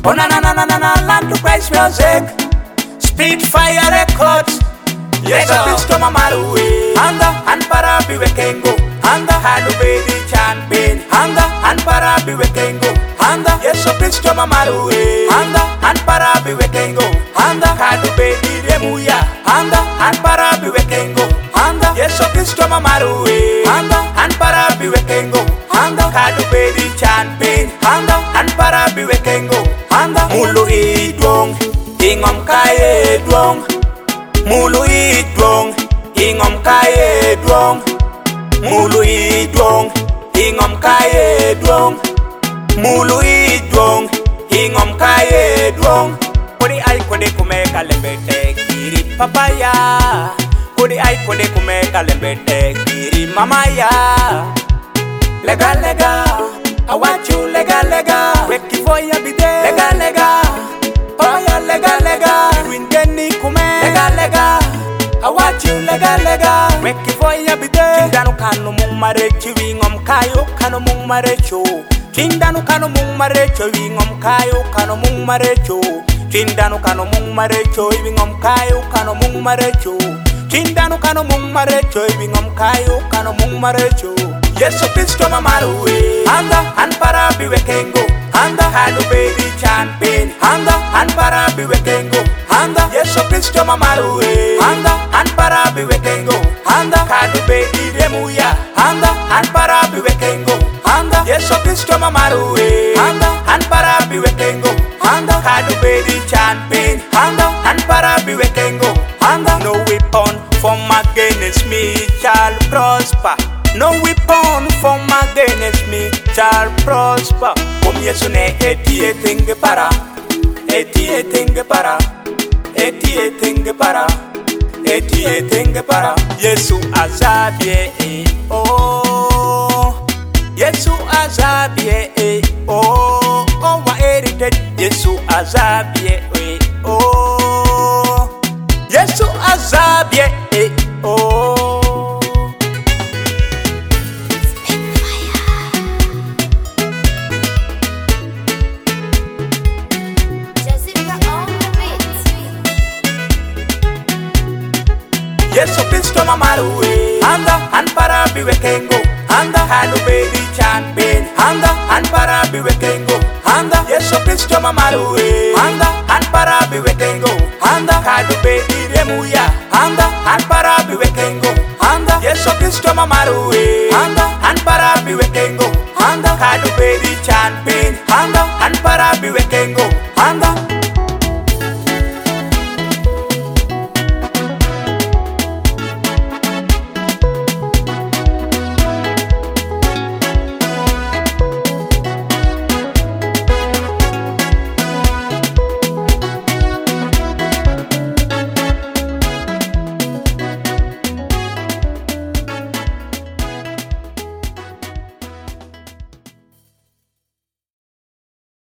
Oh na na na na na na, land to Christ music, Speedfire Records. Yes, I fist to my maruwe. Hanga and parabi wekengo. Hanga halu baby champion. Hanga and parabi wekengo. Hanga yes, I fist to my maruwe. Hanga and parabi wekengo. Hanga halu baby remuya. Hanga and parabi wekengo. Hanga yes, I fist to my maruwe. Hanga and parabi wekengo. Hanga halu baby champion. Hanga and parabi wekengo. Hanga mulu idwong. Ingom kaye dwong. Mulu idwong, ingom kaye dwong. Mulu idwong, ingom kaye dwong. Mulu idwong, ingom kaye dwong. Kodi ay kodi kumeka lembete kiri papaya. Kodi ay kodi kumeka lembete kiri mamaya. Lega lega, I want you lega lega. Weki for ya bide. Lega lega, oh ya lega lega. Windeni kume. Lega lega, I want you lega lega. Weki for ya bide. Chindanu kanu mung marecho wingom kayo kanu mung marecho. Chindanu kanu mung marecho wingom kayo kanu mung marecho. Chindanu kanu mung marecho wingom kayo kanu mung marecho. Chindanu kanu mung marecho wingom kayo kanu mung marecho. Yes, so please come on my way. Hanga and parabi wekengo. Hanga halu baby champion. Hanga and parabi wekengo. Hanga yes, so please come on my way. Hanga and parabi wekengo. Hanga halu baby remuya. Hanga and parabi wekengo. Hanga yes, so please come on my way. Hanga and parabi wekengo. Hanga halu baby champion. Hanga and parabi wekengo. Hanga no weapon from against me shall prosper. No weapon from against me shall prosper. Kom Yesu ne etie tinge para. Etie tinge para. Etie tinge para. Etie tinge para. Yesu azabie oh. Yesu azabie oh. Oh wa erited. Yesu azabie oh. Yesu azabie oh. Yes, so please come on my way. Hanga and parabi wekengo. Hanga halu baby champion. Hanga and parabi wekengo. Hanga yes, so please come on my way. Hanga and parabi wekengo. Hanga halu baby remuya. Hanga and parabi wekengo. Hanga yes, so please come on my way. Hanga and parabi wekengo. Hanga halu baby champion.